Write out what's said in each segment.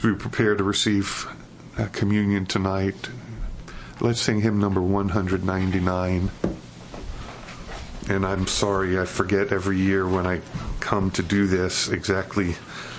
we prepare to receive communion tonight, let's sing hymn number 199. And I'm sorry, I forget every year when I come to do this exactly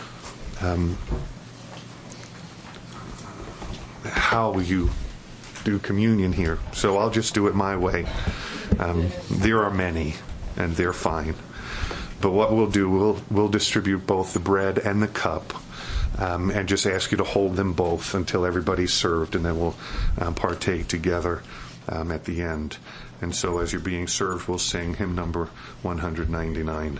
how you do communion here. So I'll just do it my way. There are many, and they're fine. But what we'll do, we'll distribute both the bread and the cup, and just ask you to hold them both until everybody's served, and then we'll partake together at the end. And so as you're being served, we'll sing hymn number 199.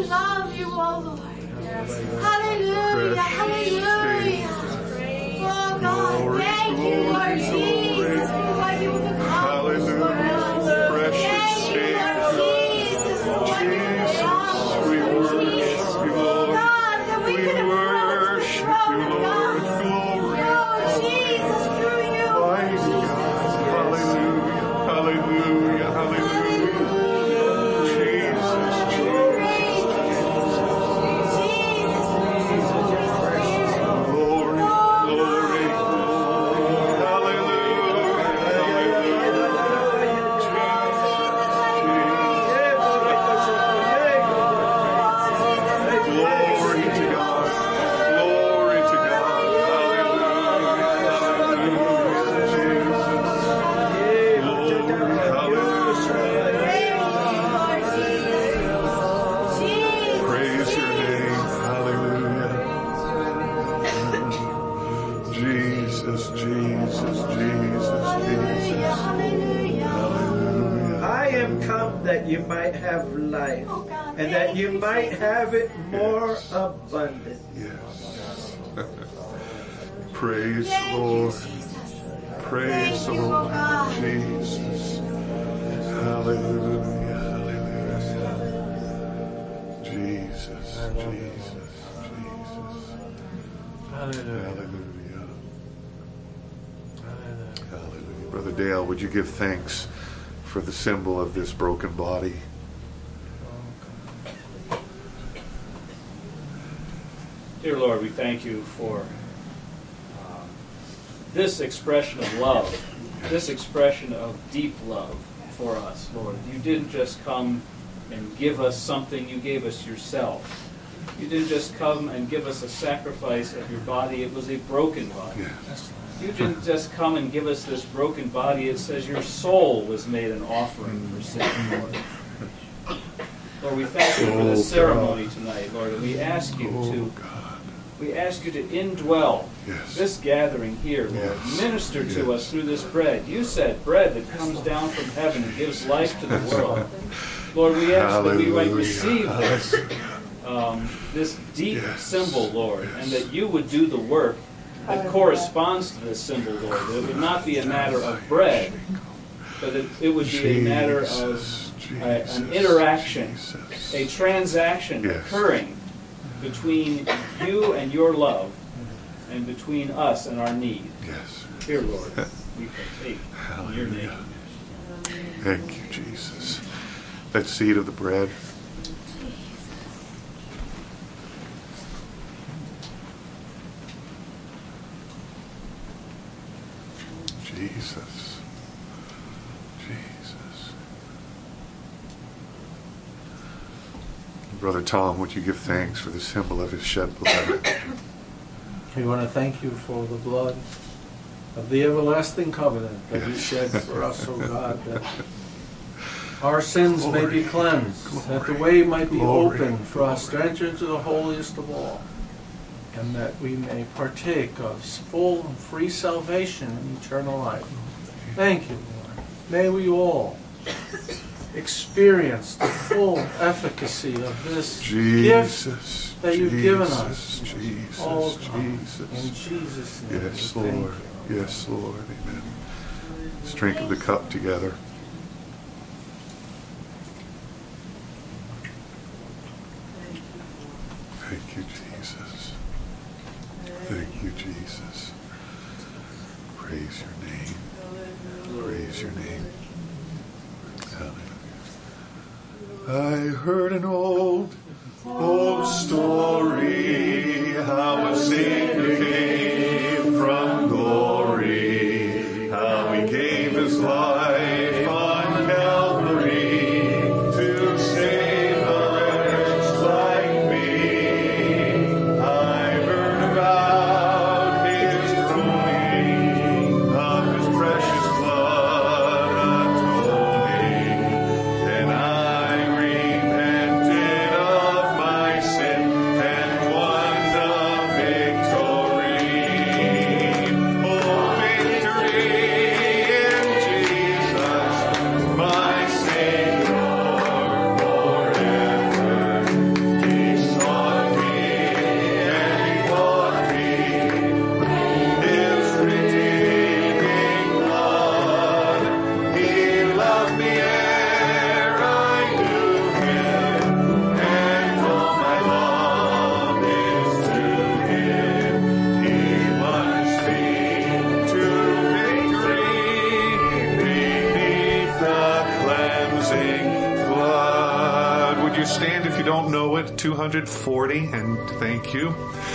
love you, oh Lord. Hallelujah, hallelujah. Oh God, thank you, Lord Jesus, for what you have accomplished for us. Precious Thank you, Lord Jesus, for what you have accomplished. we worship you, Lord. God, that we can approach the throne of God. Oh, Jesus, through you. Mighty God. Hallelujah. Hallelujah. Hallelujah. Jesus. Glory. Glory. Glory to God. Glory to God. Hallelujah. Jesus. Praise your name. Hallelujah. Jesus, Jesus, Jesus, Jesus. Hallelujah. I am come that you might have life, and that you might have it more abundant. Yes. Praise the Lord. Praise the Lord. Jesus. Hallelujah. Hallelujah. Jesus. Jesus. Jesus. Hallelujah. Hallelujah. Brother Dale, would you give thanks for the symbol of this broken body? Dear Lord, we thank you for this expression of love, this expression of deep love for us, Lord. You didn't just come and give us something, you gave us yourself. You didn't just come and give us a sacrifice of your body, it was a broken body. Yes. You didn't just come and give us this broken body, it says your soul was made an offering for sin, Lord. Lord, we thank you for this ceremony tonight, Lord, and we ask you to indwell this gathering here, Lord. Minister to us through this bread. You said bread that comes down from heaven and gives life to the world. Lord, we ask that we might receive this deep symbol, Lord, and that you would do the work that corresponds to this symbol, Lord. That it would not be a matter of bread, but that it would be a matter of an interaction, a transaction occurring between you and your love, and between us and our need. Yes. Here, Lord, we partake in your name. Thank you, Jesus. Let's eat of the bread. Jesus. Jesus. Brother Tom, would you give thanks for the symbol of his shed blood? We want to thank you for the blood of the everlasting covenant that you shed for us, O God, that our sins may be cleansed, that the way might be open for us to enter into the holiest of all, and that we may partake of full and free salvation and eternal life. Thank you, Lord. May we all experience the full efficacy of this gift that you've given us. Jesus, all Jesus. In Jesus' name. Yes, Lord. Yes, Lord. Amen. Let's drink of the cup together. Thank you, Jesus. Thank you, Jesus. Praise your name. Praise your name. Hallelujah. I heard an old story, how a Savior came from glory, how he gave his life on Calvary to save a wretch like me. I heard about his groaning, of his precious blood atoning, and I repented of my sin and won the victory. stand if you don't know it. 240, and thank you.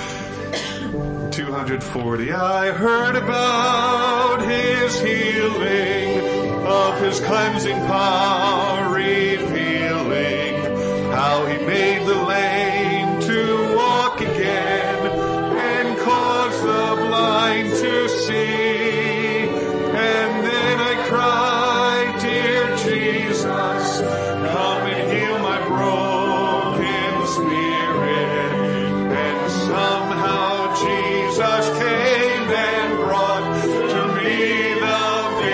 240. I heard about his healing, of his cleansing power revealing, how he made the lame to walk again and caused the blind to see. And then I cried, dear Jesus, come and heal my broken spirit. And somehow Jesus came and brought to me the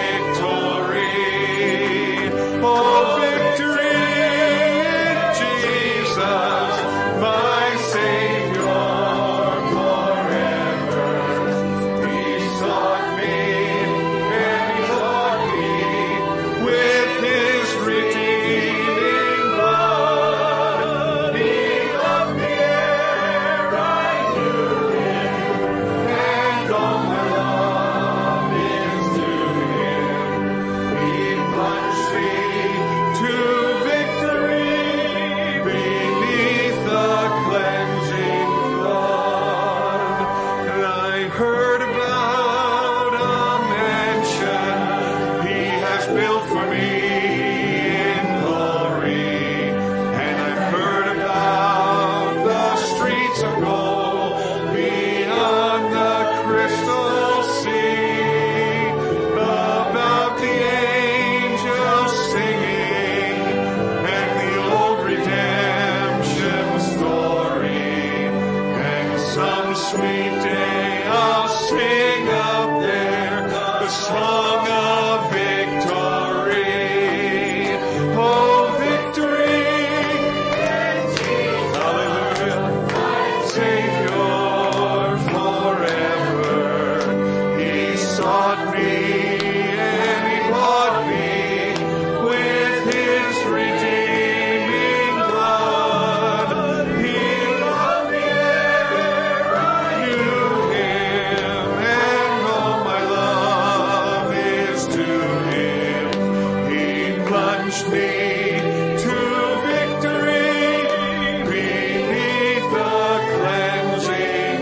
victory. Oh, victory in Jesus, my Savior forever. He sought me and he bought me with his redeeming blood. He loved me ere I knew him, and all my love is to him. He plunged me to victory beneath the cleansing flood. And I heard about a mansion he has built for me in glory. And I've heard about the streets of gold beyond the crystal sea, about the angels singing and the old redemption story. And some sweet day I'll sing up there the song of victory. Oh, victory in Jesus, hallelujah, my Savior forever. He sought me and he bought me with his redeeming blood. He loved me ere I knew him, and all my love is to him. He plunged me to victory beneath the cleansing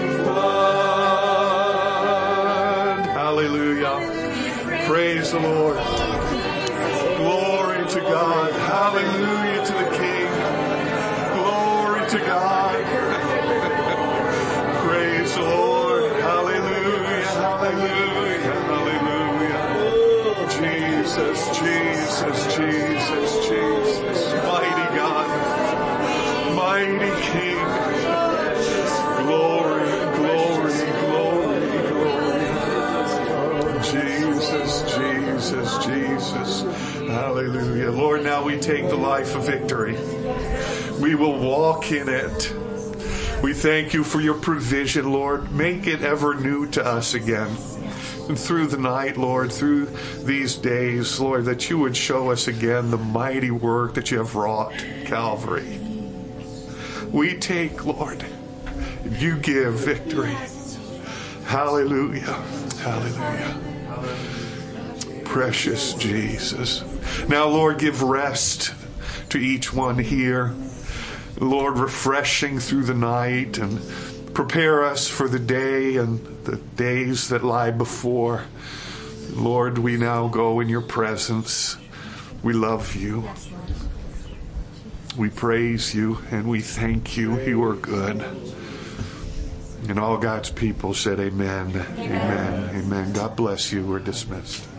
flood. Hallelujah. Praise the Lord. Glory to God. Hallelujah to the King. Glory to God. Praise the Lord. Hallelujah. Hallelujah. Hallelujah. Jesus, Jesus, Jesus, Jesus. Mighty God. Mighty King. Glory, glory, glory, glory. Jesus, Jesus, Jesus. Hallelujah. Lord, now we take the life of victory. We will walk in it. We thank you for your provision, Lord. Make it ever new to us again. And through the night, Lord, through these days, Lord, that you would show us again the mighty work that you have wrought at Calvary. We take, Lord, you give victory. Hallelujah. Hallelujah. Precious Jesus. Now, Lord, give rest to each one here. Lord, refreshing through the night, and prepare us for the day and the days that lie before. Lord, we now go in your presence. We love you. We praise you and we thank you. You are good. And all God's people said amen. Amen. Amen. God bless you. We're dismissed.